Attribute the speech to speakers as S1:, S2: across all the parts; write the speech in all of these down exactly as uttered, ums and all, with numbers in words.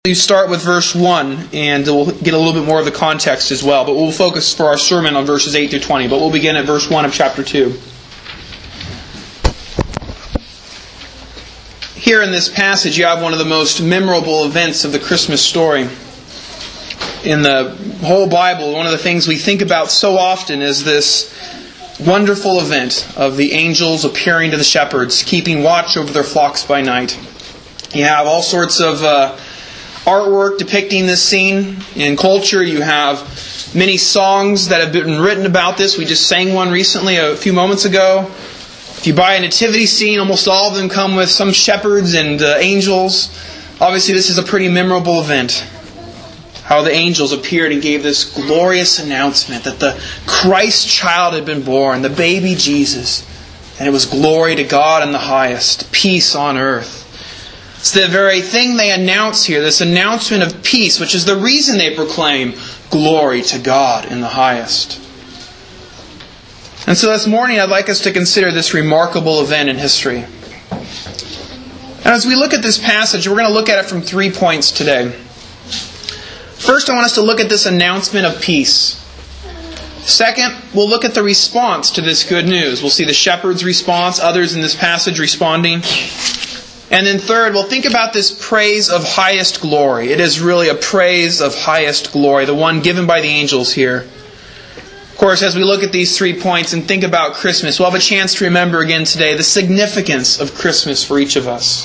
S1: You start with verse one, and we'll get a little bit more of the context as well. But we'll focus for our sermon on verses eight through twenty. But we'll begin at verse one of chapter two. Here in this passage, you have one of the most memorable events of the Christmas story. In the whole Bible, one of the things we think about so often is this wonderful event of the angels appearing to the shepherds, keeping watch over their flocks by night. You have all sorts of Uh, artwork depicting this scene. In culture, you have many songs that have been written about this. We just sang one recently a few moments ago. If you buy a nativity scene, almost all of them come with some shepherds and uh, angels. Obviously, this is a pretty memorable event. How the angels appeared and gave this glorious announcement that the Christ child had been born, the baby Jesus. And it was glory to God in the highest, peace on earth. It's the very thing they announce here, this announcement of peace, which is the reason they proclaim glory to God in the highest. And so this morning I'd like us to consider this remarkable event in history. And as we look at this passage, we're going to look at it from three points today. First, I want us to look at this announcement of peace. Second, we'll look at the response to this good news. We'll see the shepherds' response, others in this passage responding. And then third, we'll think about this praise of highest glory. It is really a praise of highest glory, the one given by the angels here. Of course, as we look at these three points and think about Christmas, we'll have a chance to remember again today the significance of Christmas for each of us.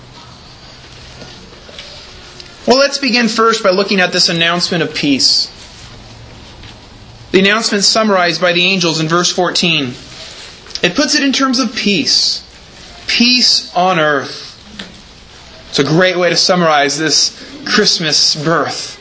S1: Well, let's begin first by looking at this announcement of peace. The announcement is summarized by the angels in verse fourteen. It puts it in terms of peace. Peace on earth. It's a great way to summarize this Christmas birth.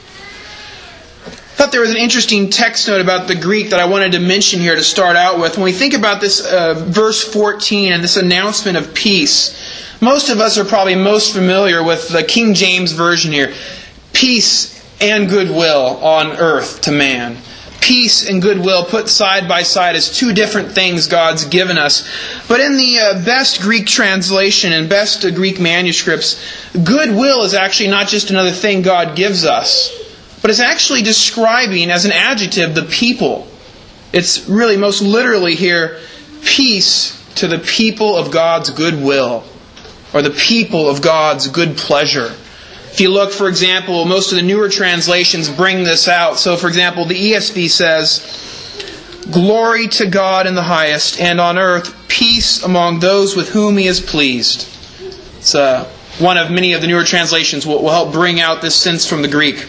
S1: I thought there was an interesting text note about the Greek that I wanted to mention here to start out with. When we think about this uh, verse fourteen and this announcement of peace, most of us are probably most familiar with the King James Version here. Peace and goodwill on earth to man. Peace and goodwill put side by side as two different things God's given us. But in the uh, best Greek translation and best uh, Greek manuscripts, goodwill is actually not just another thing God gives us, but it's actually describing as an adjective the people. It's really most literally here, peace to the people of God's goodwill, or the people of God's good pleasure. If you look, for example, most of the newer translations bring this out. So, for example, the E S V says, "Glory to God in the highest, and on earth peace among those with whom He is pleased." It's uh, one of many of the newer translations will, will help bring out this sense from the Greek.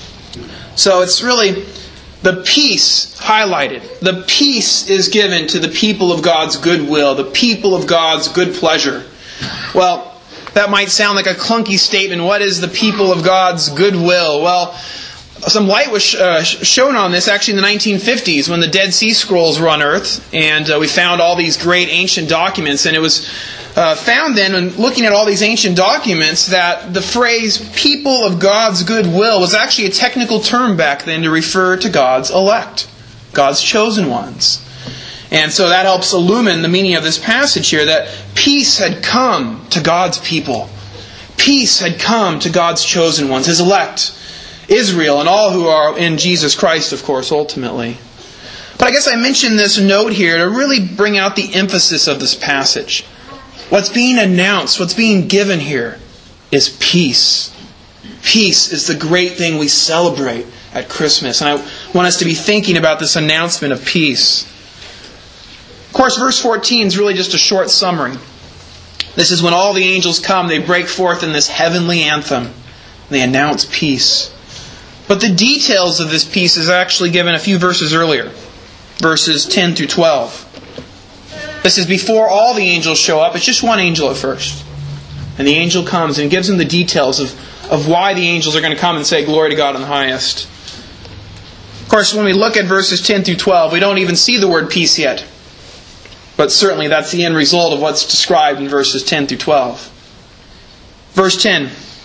S1: So it's really the peace highlighted. The peace is given to the people of God's goodwill, the people of God's good pleasure. Well, that might sound like a clunky statement. What is the people of God's goodwill? Well, some light was uh, shown on this actually in the nineteen fifties when the Dead Sea Scrolls were unearthed. And uh, we found all these great ancient documents. And it was uh, found then, when looking at all these ancient documents, that the phrase people of God's goodwill was actually a technical term back then to refer to God's elect, God's chosen ones. And so that helps illumine the meaning of this passage here, that peace had come to God's people. Peace had come to God's chosen ones, His elect, Israel, and all who are in Jesus Christ, of course, ultimately. But I guess I mentioned this note here to really bring out the emphasis of this passage. What's being announced, what's being given here is peace. Peace is the great thing we celebrate at Christmas. And I want us to be thinking about this announcement of peace. Of course, verse fourteen is really just a short summary. This is when all the angels come, they break forth in this heavenly anthem. They announce peace. But the details of this peace is actually given a few verses earlier. Verses ten through twelve. This is before all the angels show up. It's just one angel at first. And the angel comes and gives them the details of, of why the angels are going to come and say, "Glory to God in the highest." Of course, when we look at verses ten through twelve, we don't even see the word peace yet. But certainly that's the end result of what's described in verses ten through twelve. Verse ten.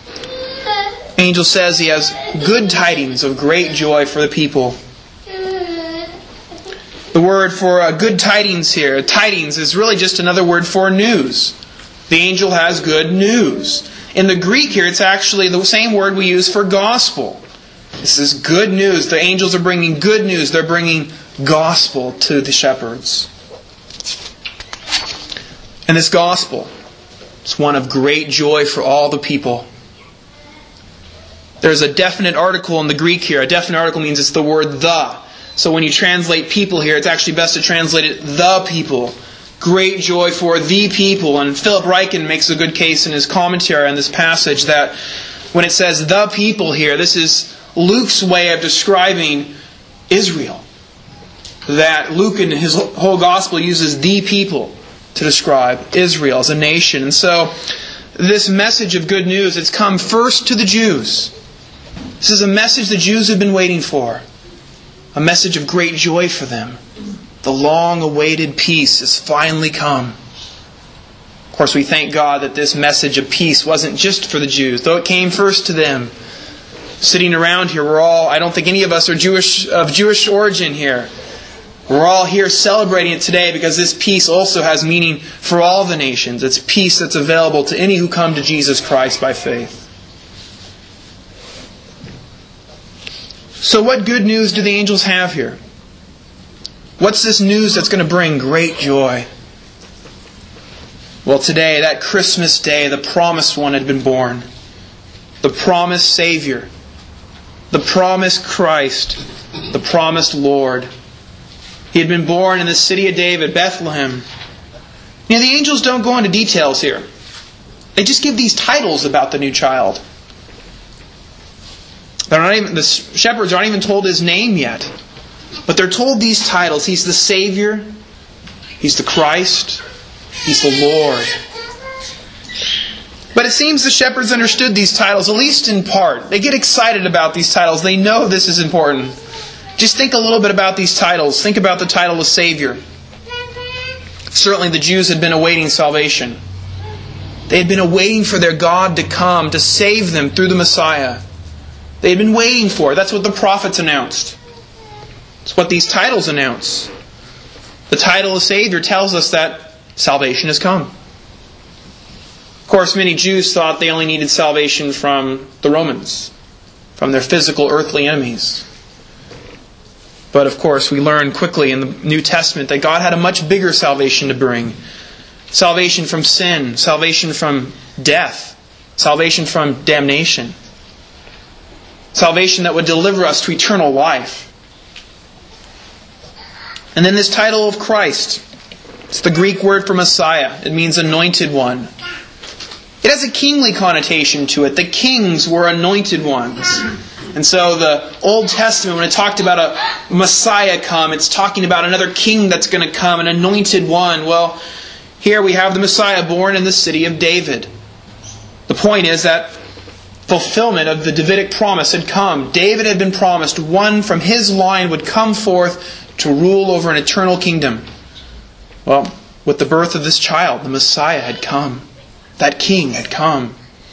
S1: Angel says he has good tidings of great joy for the people. The word for uh, good tidings here, tidings, is really just another word for news. The angel has good news. In the Greek here, it's actually the same word we use for gospel. This is good news. The angels are bringing good news. They're bringing gospel to the shepherds. And this gospel is one of great joy for all the people. There's a definite article in the Greek here. A definite article means it's the word the. So when you translate people here, it's actually best to translate it the people. Great joy for the people. And Philip Ryken makes a good case in his commentary on this passage that when it says the people here, this is Luke's way of describing Israel. That Luke in his whole gospel uses the people to describe Israel as a nation. And so this message of good news, it's come first to the Jews. This is a message the Jews have been waiting for. A message of great joy for them. The long-awaited peace has finally come. Of course, we thank God that this message of peace wasn't just for the Jews, though it came first to them. Sitting around here, we're all, I don't think any of us are Jewish of Jewish origin here. We're all here celebrating it today because this peace also has meaning for all the nations. It's peace that's available to any who come to Jesus Christ by faith. So what good news do the angels have here? What's this news that's going to bring great joy? Well, today, that Christmas day, the promised one had been born. The promised Savior. The promised Christ. The promised Lord. He had been born in the city of David, Bethlehem. You know, the angels don't go into details here. They just give these titles about the new child. They're not even, the shepherds aren't even told his name yet. But they're told these titles. He's the Savior. He's the Christ. He's the Lord. But it seems the shepherds understood these titles, at least in part. They get excited about these titles. They know this is important. Just think a little bit about these titles. Think about the title of Savior. Certainly the Jews had been awaiting salvation. They had been awaiting for their God to come to save them through the Messiah. They had been waiting for it. That's what the prophets announced. It's what these titles announce. The title of Savior tells us that salvation has come. Of course, many Jews thought they only needed salvation from the Romans, from their physical earthly enemies. But of course, we learn quickly in the New Testament that God had a much bigger salvation to bring. Salvation from sin, salvation from death, salvation from damnation. Salvation that would deliver us to eternal life. And then this title of Christ. It's the Greek word for Messiah. It means anointed one. It has a kingly connotation to it. The kings were anointed ones. And so the Old Testament, when it talked about a Messiah come, it's talking about another king that's going to come, an anointed one. Well, here we have the Messiah born in the city of David. The point is that fulfillment of the Davidic promise had come. David had been promised one from his line would come forth to rule over an eternal kingdom. Well, with the birth of this child, the Messiah had come. That king had come.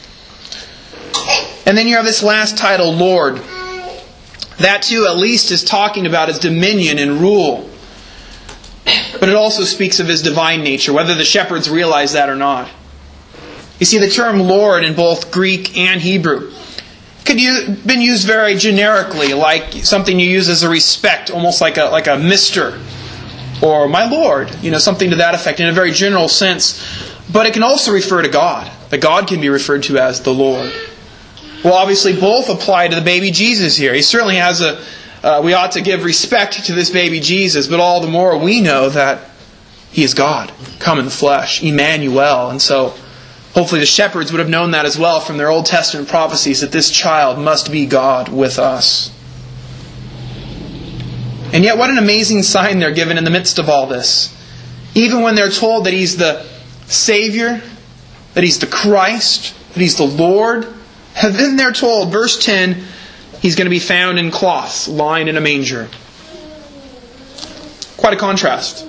S1: And then you have this last title, Lord. That too, at least, is talking about his dominion and rule. But it also speaks of his divine nature, whether the shepherds realize that or not. You see, the term Lord in both Greek and Hebrew could have been used very generically, like something you use as a respect, almost like a like a mister or my Lord, you know, something to that effect in a very general sense. But it can also refer to God. That God can be referred to as the Lord. Well, obviously both apply to the baby Jesus here. He certainly has a, uh, we ought to give respect to this baby Jesus, but all the more we know that He is God, come in the flesh, Emmanuel. And so hopefully the shepherds would have known that as well from their Old Testament prophecies, that this child must be God with us. And yet what an amazing sign they're given in the midst of all this. Even when they're told that He's the Savior, that He's the Christ, that He's the Lord, and then they're told, verse ten, He's going to be found in cloths, lying in a manger. Quite a contrast.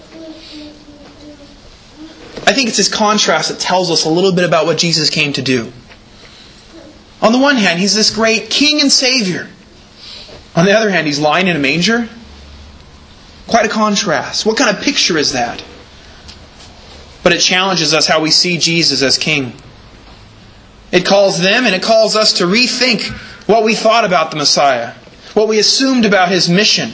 S1: I think it's this contrast that tells us a little bit about what Jesus came to do. On the one hand, He's this great King and Savior. On the other hand, He's lying in a manger. Quite a contrast. What kind of picture is that? But it challenges us how we see Jesus as King. It calls them and it calls us to rethink what we thought about the Messiah, what we assumed about His mission.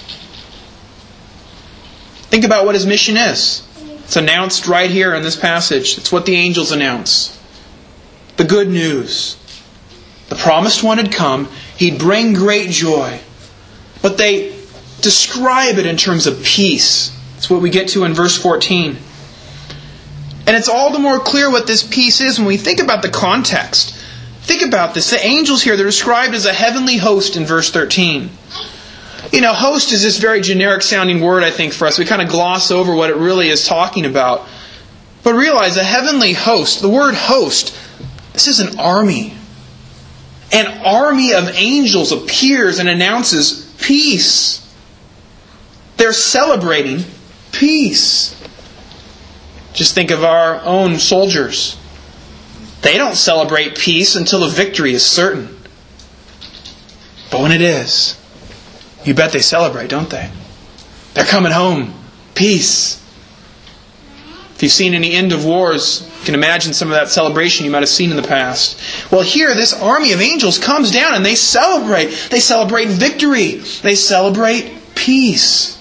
S1: Think about what His mission is. It's announced right here in this passage. It's what the angels announce. The good news. The promised one had come. He'd bring great joy. But they describe it in terms of peace. That's what we get to in verse fourteen. And it's all the more clear what this peace is when we think about the context. Think about this. The angels here, they're described as a heavenly host in verse thirteen. You know, host is this very generic sounding word, I think, for us. We kind of gloss over what it really is talking about. But realize a heavenly host, the word host, this is an army. An army of angels appears and announces peace. They're celebrating peace. Just think of our own soldiers. They don't celebrate peace until the victory is certain. But when it is, you bet they celebrate, don't they? They're coming home. Peace. If you've seen any end of wars, you can imagine some of that celebration you might have seen in the past. Well, here, this army of angels comes down and they celebrate. They celebrate victory. They celebrate peace.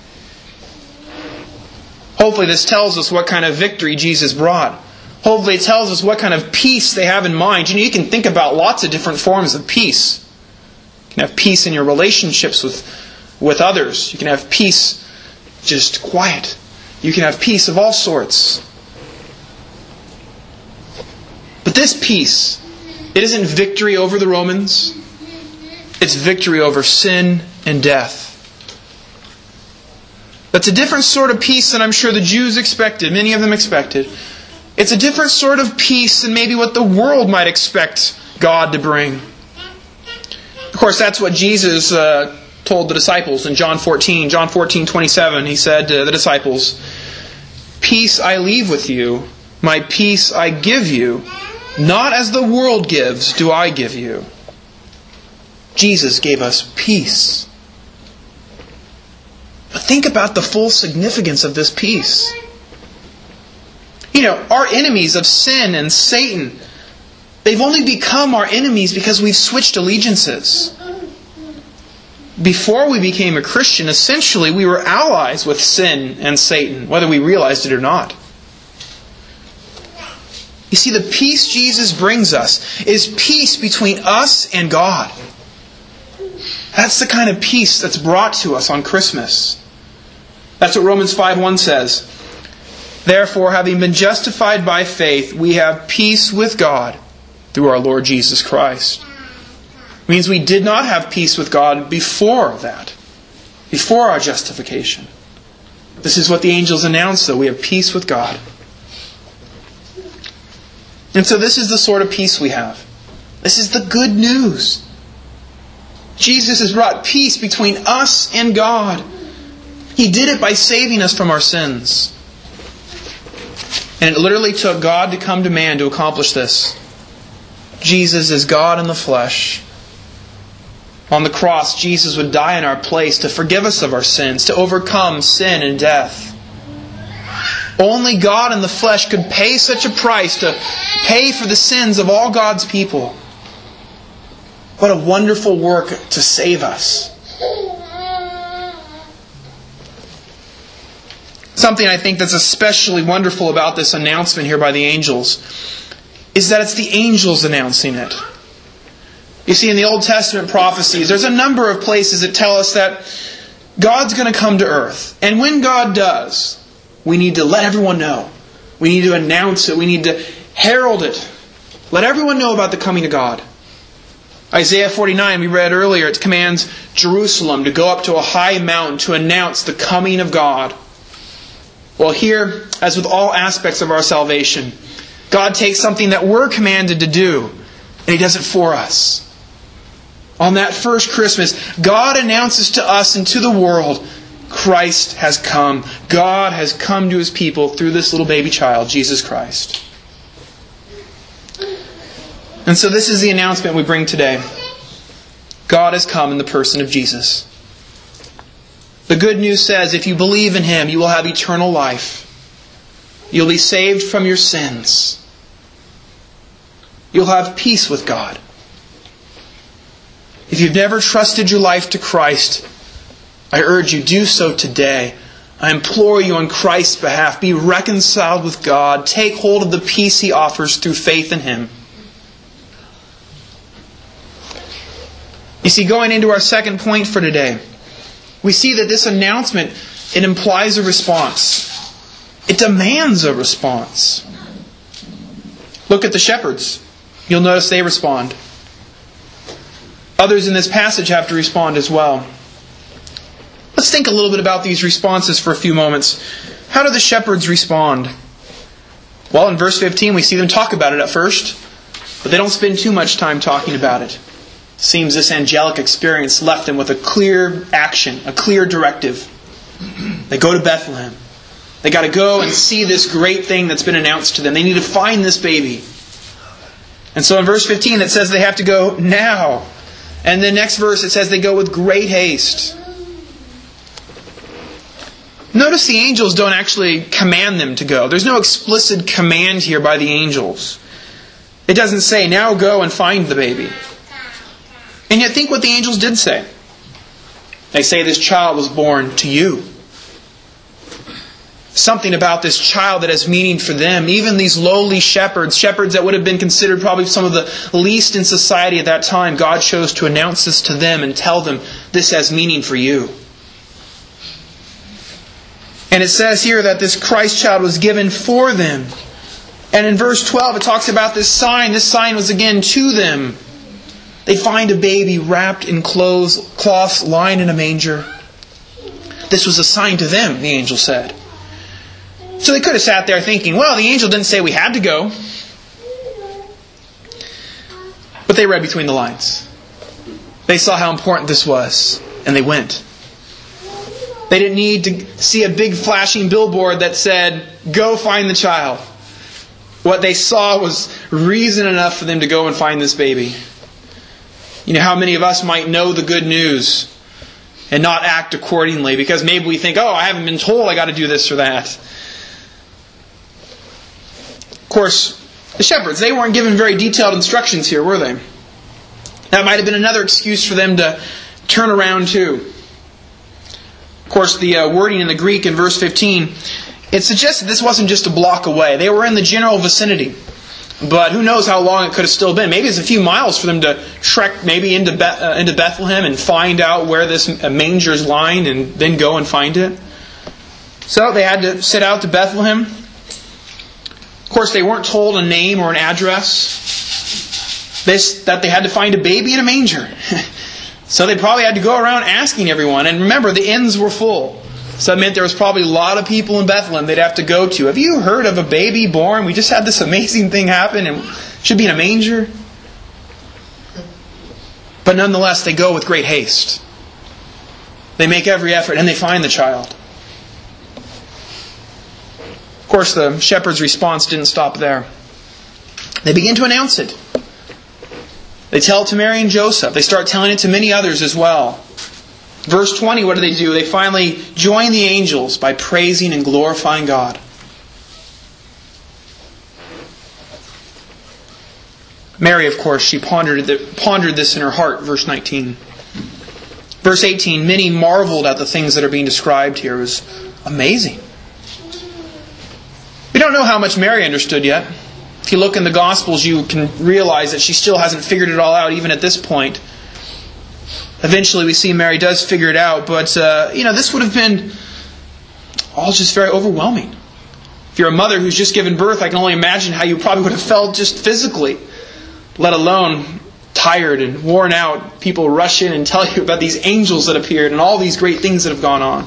S1: Hopefully this tells us what kind of victory Jesus brought. Hopefully it tells us what kind of peace they have in mind. You know, you can think about lots of different forms of peace. You can have peace in your relationships with, with others. You can have peace just quiet. You can have peace of all sorts. But this peace, it isn't victory over the Romans. It's victory over sin and death. That's a different sort of peace than I'm sure the Jews expected. Many of them expected. It's a different sort of peace than maybe what the world might expect God to bring. Of course, that's what Jesus uh, told the disciples in John fourteen. John fourteen twenty-seven, He said to the disciples, "Peace I leave with you, my peace I give you. Not as the world gives do I give you." Jesus gave us peace. But think about the full significance of this peace. You know, our enemies of sin and Satan, they've only become our enemies because we've switched allegiances. Before we became a Christian, essentially we were allies with sin and Satan, whether we realized it or not. You see, the peace Jesus brings us is peace between us and God. That's the kind of peace that's brought to us on Christmas. That's what Romans five one says. "Therefore, having been justified by faith, we have peace with God through our Lord Jesus Christ." It means we did not have peace with God before that, before our justification. This is what the angels announce, though. We have peace with God. And so this is the sort of peace we have. This is the good news. Jesus has brought peace between us and God. He did it by saving us from our sins. And it literally took God to come to man to accomplish this. Jesus is God in the flesh. On the cross, Jesus would die in our place to forgive us of our sins, to overcome sin and death. Only God in the flesh could pay such a price to pay for the sins of all God's people. What a wonderful work to save us. Something I think that's especially wonderful about this announcement here by the angels is that it's the angels announcing it. You see, in the Old Testament prophecies, there's a number of places that tell us that God's going to come to earth. And when God does, we need to let everyone know. We need to announce it. We need to herald it. Let everyone know about the coming of God. Isaiah forty-nine, we read earlier, it commands Jerusalem to go up to a high mountain to announce the coming of God. Well, here, as with all aspects of our salvation, God takes something that we're commanded to do, and He does it for us. On that first Christmas, God announces to us and to the world, Christ has come. God has come to His people through this little baby child, Jesus Christ. And so this is the announcement we bring today. God has come in the person of Jesus. The good news says, if you believe in Him, you will have eternal life. You'll be saved from your sins. You'll have peace with God. If you've never trusted your life to Christ, I urge you, do so today. I implore you on Christ's behalf, be reconciled with God. Take hold of the peace He offers through faith in Him. You see, going into our second point for today, we see that this announcement, it implies a response. It demands a response. Look at the shepherds. You'll notice they respond. Others in this passage have to respond as well. Let's think a little bit about these responses for a few moments. How do the shepherds respond? Well, in verse fifteen, we see them talk about it at first, but they don't spend too much time talking about it. It seems this angelic experience left them with a clear action, a clear directive. They go to Bethlehem. They got to go and see this great thing that's been announced to them. They need to find this baby. And so in verse fifteen, it says they have to go now. And the next verse, it says they go with great haste. Notice the angels don't actually command them to go. There's no explicit command here by the angels. It doesn't say, now go and find the baby. And yet think what the angels did say. They say this child was born to you. Something about this child that has meaning for them. Even these lowly shepherds, shepherds that would have been considered probably some of the least in society at that time, God chose to announce this to them and tell them this has meaning for you. And it says here that this Christ child was given for them. And in verse twelve it talks about this sign. This sign was again to them. They find a baby wrapped in clothes, cloths, lying in a manger. This was a sign to them, the angel said. So they could have sat there thinking, well, the angel didn't say we had to go. But they read between the lines. They saw how important this was, and they went. They didn't need to see a big flashing billboard that said, go find the child. What they saw was reason enough for them to go and find this baby. You know, how many of us might know the good news and not act accordingly because maybe we think, oh, I haven't been told I got to do this or that. Of course, the shepherds, they weren't given very detailed instructions here, were they? That might have been another excuse for them to turn around too. Of course, the uh, wording in the Greek in verse fifteen, it suggests that this wasn't just a block away. They were in the general vicinity. But who knows how long it could have still been. Maybe it's a few miles for them to trek maybe into Be- uh, into Bethlehem and find out where this manger is lying and then go and find it. So they had to set out to Bethlehem. Of course, they weren't told a name or an address. This, that they had to find a baby in a manger. So they probably had to go around asking everyone. And remember, the inns were full. So it meant there was probably a lot of people in Bethlehem they'd have to go to. Have you heard of a baby born? We just had this amazing thing happen and should be in a manger. But nonetheless, they go with great haste. They make every effort and they find the child. Of course, the shepherd's response didn't stop there. They begin to announce it. They tell it to Mary and Joseph. They start telling it to many others as well. Verse twenty, what do they do? They finally join the angels by praising and glorifying God. Mary, of course, she pondered pondered this in her heart, verse nineteen. Verse eighteen, many marveled at the things that are being described here. It was amazing. We don't know how much Mary understood yet. If you look in the Gospels, you can realize that she still hasn't figured it all out, even at this point. Eventually we see Mary does figure it out, but uh, you know, this would have been all just very overwhelming. If you're a mother who's just given birth, I can only imagine how you probably would have felt just physically, let alone tired and worn out. People rush in and tell you about these angels that appeared and all these great things that have gone on.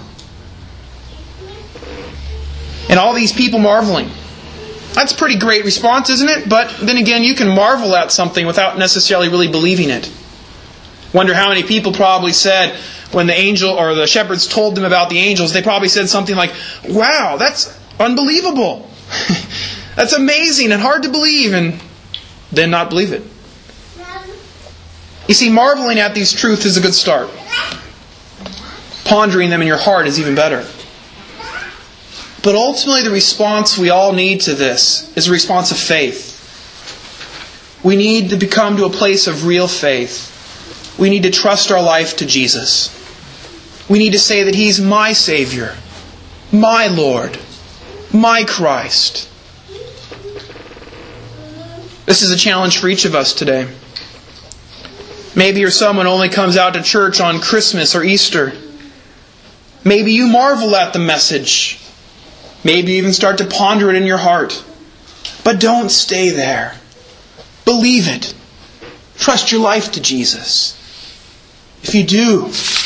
S1: And all these people marveling. That's a pretty great response, isn't it? But then again, you can marvel at something without necessarily really believing it. Wonder how many people probably said when the angel or the shepherds told them about the angels, they probably said something like, wow, that's unbelievable. That's amazing and hard to believe, and then not believe it. You see, marveling at these truths is a good start. Pondering them in your heart is even better. But ultimately the response we all need to this is a response of faith. We need to come to a place of real faith. We need to trust our life to Jesus. We need to say that He's my Savior, my Lord, my Christ. This is a challenge for each of us today. Maybe you're someone who only comes out to church on Christmas or Easter. Maybe you marvel at the message. Maybe you even start to ponder it in your heart. But don't stay there. Believe it. Trust your life to Jesus. If you do,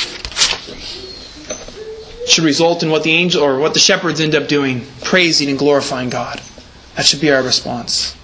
S1: it should result in what the angel or what the shepherds end up doing, praising and glorifying God. That should be our response.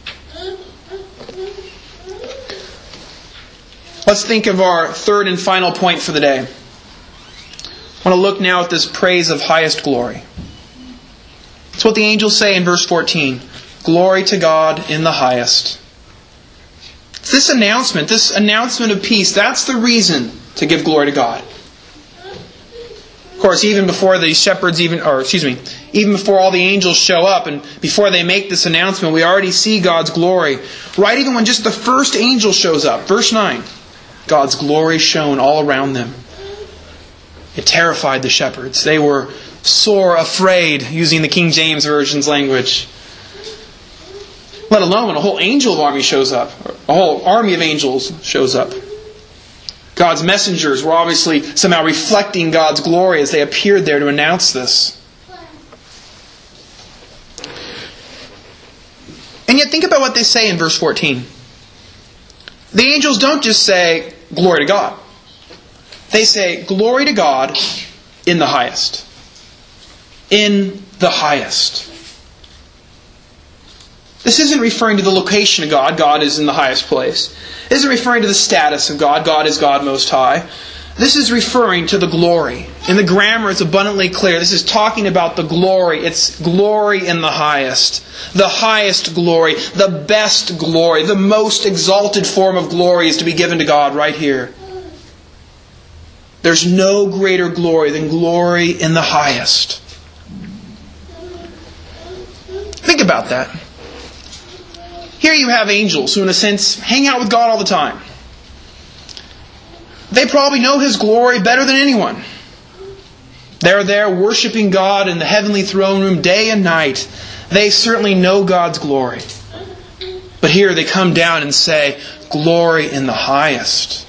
S1: Let's think of our third and final point for the day. I want to look now at this praise of highest glory. It's what the angels say in verse fourteen. Glory to God in the highest. It's this announcement, this announcement of peace, that's the reason to give glory to God. Of course, even before the shepherds even, or excuse me, even before all the angels show up and before they make this announcement, we already see God's glory. Right even when just the first angel shows up. Verse nine. God's glory shone all around them. It terrified the shepherds. They were sore afraid, using the King James Version's language. Let alone when a whole angel army shows up. A whole army of angels shows up. God's messengers were obviously somehow reflecting God's glory as they appeared there to announce this. And yet think about what they say in verse fourteen. The angels don't just say, glory to God. They say, glory to God in the highest. In the highest. This isn't referring to the location of God. God is in the highest place. It isn't referring to the status of God. God is God Most High. This is referring to the glory. In the grammar, it's abundantly clear. This is talking about the glory. It's glory in the highest. The highest glory. The best glory. The most exalted form of glory is to be given to God right here. There's no greater glory than glory in the highest. Think about that. Here you have angels who, in a sense, hang out with God all the time. They probably know His glory better than anyone. They're there worshiping God in the heavenly throne room day and night. They certainly know God's glory. But here they come down and say, glory in the highest.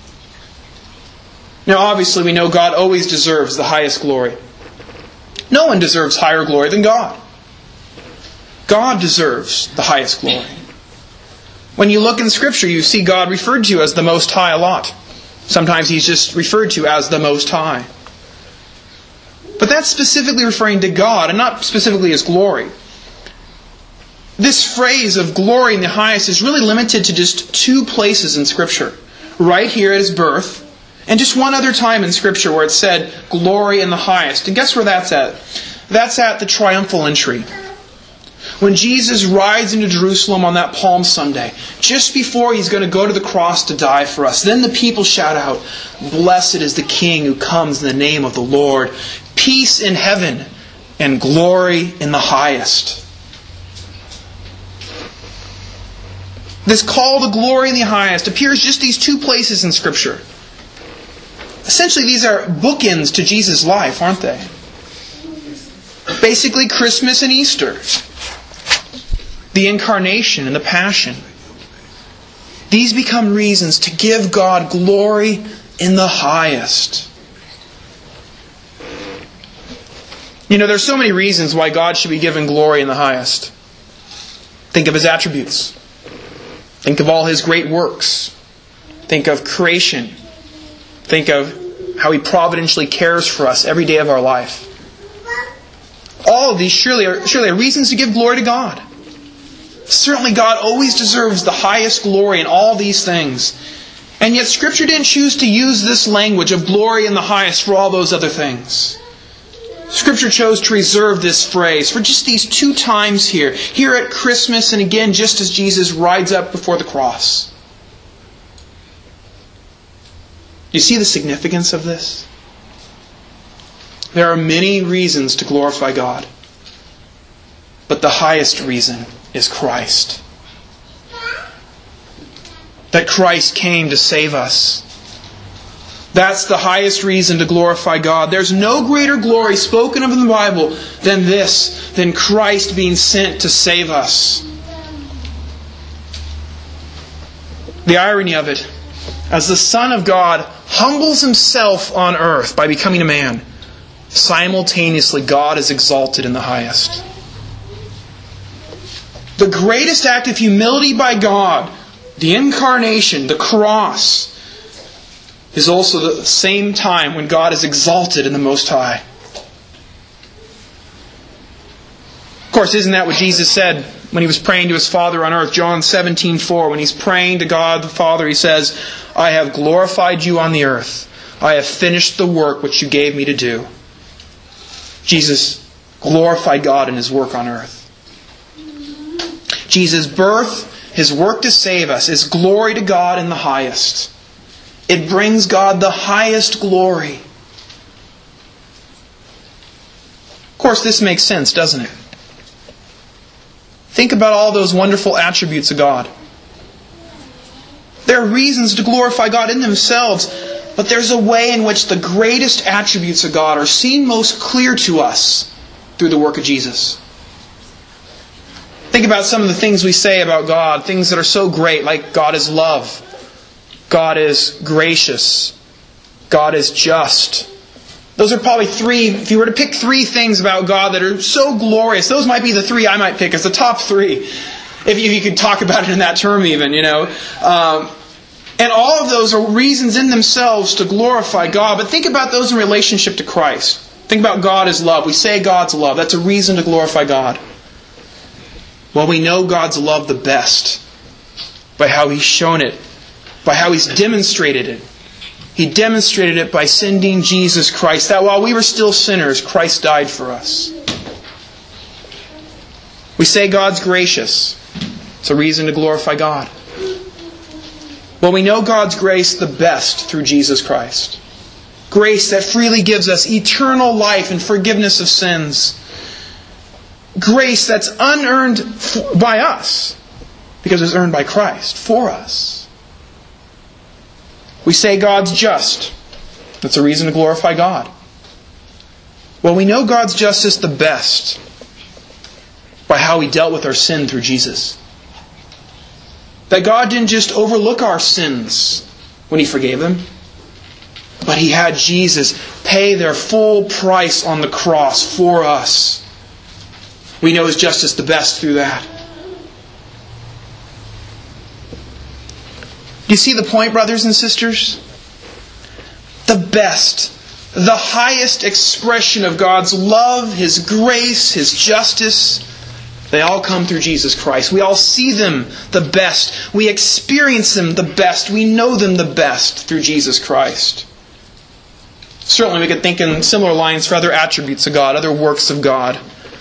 S1: Now obviously we know God always deserves the highest glory. No one deserves higher glory than God. God deserves the highest glory. When you look in Scripture, you see God referred to as the Most High a lot. Sometimes He's just referred to as the Most High. But that's specifically referring to God and not specifically His glory. This phrase of glory in the highest is really limited to just two places in Scripture. Right here at His birth, and just one other time in Scripture where it said glory in the highest. And guess where that's at? That's at the triumphal entry. When Jesus rides into Jerusalem on that Palm Sunday, just before He's going to go to the cross to die for us, then the people shout out, "Blessed is the King who comes in the name of the Lord. Peace in heaven and glory in the highest." This call to glory in the highest appears just these two places in Scripture. Essentially, these are bookends to Jesus' life, aren't they? Basically, Christmas and Easter. The Incarnation and the Passion. These become reasons to give God glory in the highest. You know, there's so many reasons why God should be given glory in the highest. Think of His attributes. Think of all His great works. Think of creation. Think of how He providentially cares for us every day of our life. All of these surely are, surely are reasons to give glory to God. Certainly God always deserves the highest glory in all these things. And yet Scripture didn't choose to use this language of glory in the highest for all those other things. Scripture chose to reserve this phrase for just these two times here. Here at Christmas and again just as Jesus rides up before the cross. Do you see the significance of this? There are many reasons to glorify God. But the highest reason is Christ. that Christ came to save us. That's the highest reason to glorify God. There's no greater glory spoken of in the Bible than this, than Christ being sent to save us. The irony of it, as the Son of God humbles Himself on earth by becoming a man, simultaneously God is exalted in the highest. The greatest act of humility by God, the incarnation, the cross, is also the same time when God is exalted in the Most High. Of course, isn't that what Jesus said when He was praying to His Father on earth? John seventeen four, when He's praying to God the Father, He says, I have glorified You on the earth. I have finished the work which You gave Me to do. Jesus glorified God in His work on earth. Jesus' birth, His work to save us, is glory to God in the highest. It brings God the highest glory. Of course, this makes sense, doesn't it? Think about all those wonderful attributes of God. There are reasons to glorify God in themselves, but there's a way in which the greatest attributes of God are seen most clear to us through the work of Jesus. Think about some of the things we say about God, things that are so great, like God is love, God is gracious, God is just. Those are probably three, if you were to pick three things about God that are so glorious, those might be the three I might pick as the top three. If you, if you could talk about it in that term even, you know. Um, and all of those are reasons in themselves to glorify God. But think about those in relationship to Christ. Think about God as love. We say God's love. That's a reason to glorify God. Well, we know God's love the best by how He's shown it, by how He's demonstrated it. He demonstrated it by sending Jesus Christ, that while we were still sinners, Christ died for us. We say God's gracious. It's a reason to glorify God. Well, we know God's grace the best through Jesus Christ. Grace that freely gives us eternal life and forgiveness of sins. Grace that's unearned by us, because it's earned by Christ for us. We say God's just. That's a reason to glorify God. Well, we know God's justice the best by how He dealt with our sin through Jesus. That God didn't just overlook our sins when He forgave them, but He had Jesus pay their full price on the cross for us. We know His justice the best through that. Do you see the point, brothers and sisters? The best, the highest expression of God's love, His grace, His justice, they all come through Jesus Christ. We all see them the best. We experience them the best. We know them the best through Jesus Christ. Certainly we could think in similar lines for other attributes of God, other works of God.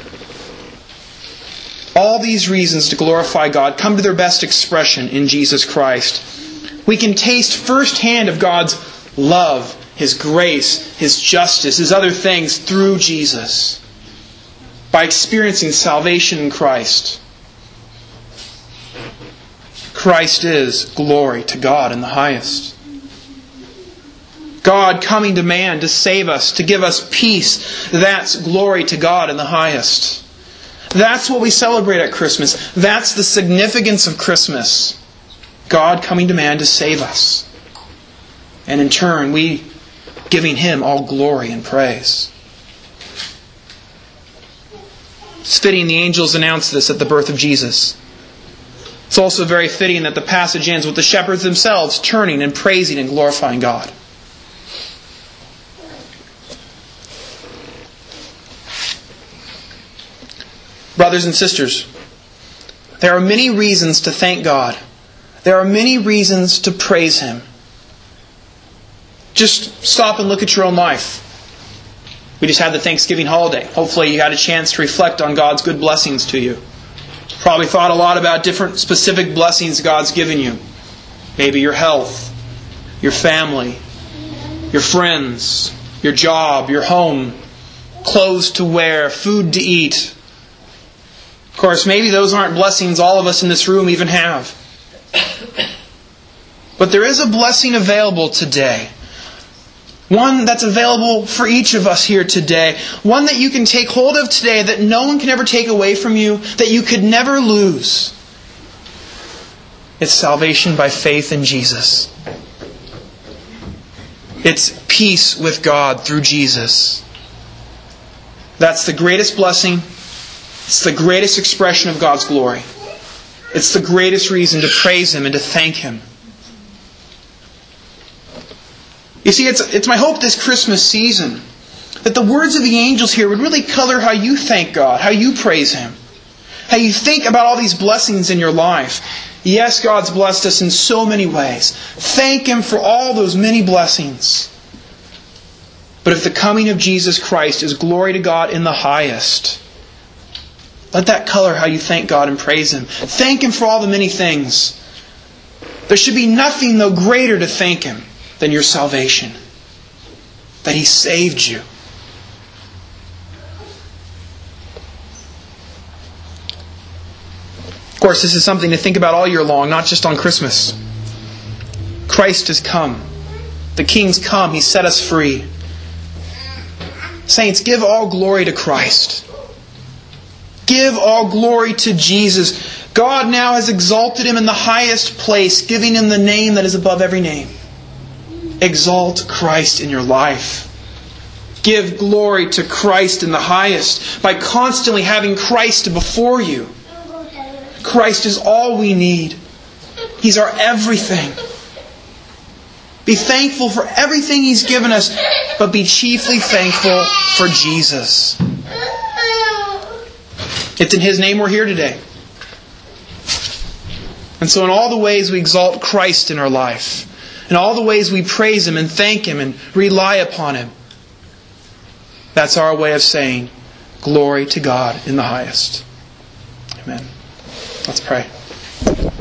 S1: All these reasons to glorify God come to their best expression in Jesus Christ. We can taste firsthand of God's love, His grace, His justice, His other things through Jesus, by experiencing salvation in Christ. Christ is glory to God in the highest. God coming to man to save us, to give us peace, that's glory to God in the highest. That's what we celebrate at Christmas. That's the significance of Christmas. God coming to man to save us. And in turn, we giving Him all glory and praise. It's fitting the angels announced this at the birth of Jesus. It's also very fitting that the passage ends with the shepherds themselves turning and praising and glorifying God. Brothers and sisters, there are many reasons to thank God. There are many reasons to praise Him. Just stop and look at your own life. We just had the Thanksgiving holiday. Hopefully you had a chance to reflect on God's good blessings to you. Probably thought a lot about different specific blessings God's given you. Maybe your health, your family, your friends, your job, your home, clothes to wear, food to eat. Of course, maybe those aren't blessings all of us in this room even have. But there is a blessing available today. One that's available for each of us here today. One that you can take hold of today that no one can ever take away from you, that you could never lose. It's salvation by faith in Jesus. It's peace with God through Jesus. That's the greatest blessing. It's the greatest expression of God's glory. It's the greatest reason to praise Him and to thank Him. You see, it's, it's my hope this Christmas season that the words of the angels here would really color how you thank God, how you praise Him, how you think about all these blessings in your life. Yes, God's blessed us in so many ways. Thank Him for all those many blessings. But if the coming of Jesus Christ is glory to God in the highest, let that color how you thank God and praise Him. Thank Him for all the many things. There should be nothing, though, greater to thank Him than your salvation. That He saved you. Of course, this is something to think about all year long, not just on Christmas. Christ has come. The King's come. He set us free. Saints, give all glory to Christ. Give all glory to Jesus. God now has exalted Him in the highest place, giving Him the name that is above every name. Exalt Christ in your life. Give glory to Christ in the highest by constantly having Christ before you. Christ is all we need. He's our everything. Be thankful for everything He's given us, but be chiefly thankful for Jesus. It's in His name we're here today. And so in all the ways we exalt Christ in our life, in all the ways we praise Him and thank Him and rely upon Him, that's our way of saying, glory to God in the highest. Amen. Let's pray.